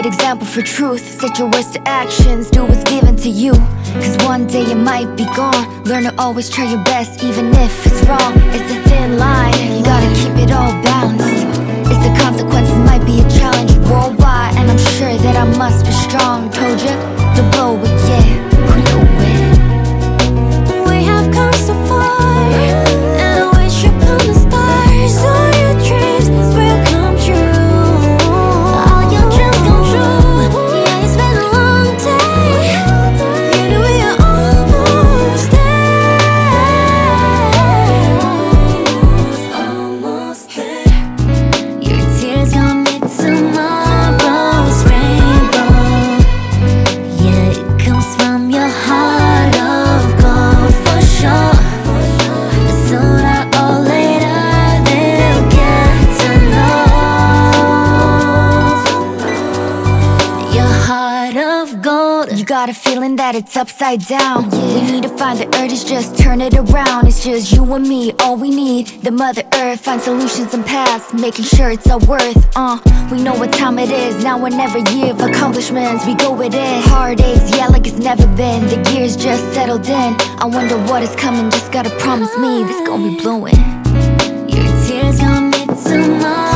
great example for truth. Set your words to actions, do what's given to you. Cause one day it might be gone. Learn to always try your best, even if it's wrong. It's a thin line, you gotta keep it all balanced. It's the consequences might be a challenge worldwide, and I'm sure that I must be strong. Told ya, the blow it, yeah, who knew it? We have come so far, and I wish upon the stars. All your dreams will come true. All your dreams come true. Yeah, it's been a long day. You know we are almost there. Almost there. Your tears gon' make tomorrow's rainbow. Yeah, it comes from your heart of gold for sure. Sooner or later they'll get to know your heart of gold. You got a feeling that it's upside down. We need to find the urges, just turn it around. It's just you and me, all we need. The Mother Earth, find solutions and paths, making sure it's our worth. We know what time it is, now and every year of accomplishments, we go with it. Heartaches, yeah, like it's never been. The gears just settled in. I wonder what is coming, just gotta promise me this gon' be blowing. Your tears gon' make tomorrow.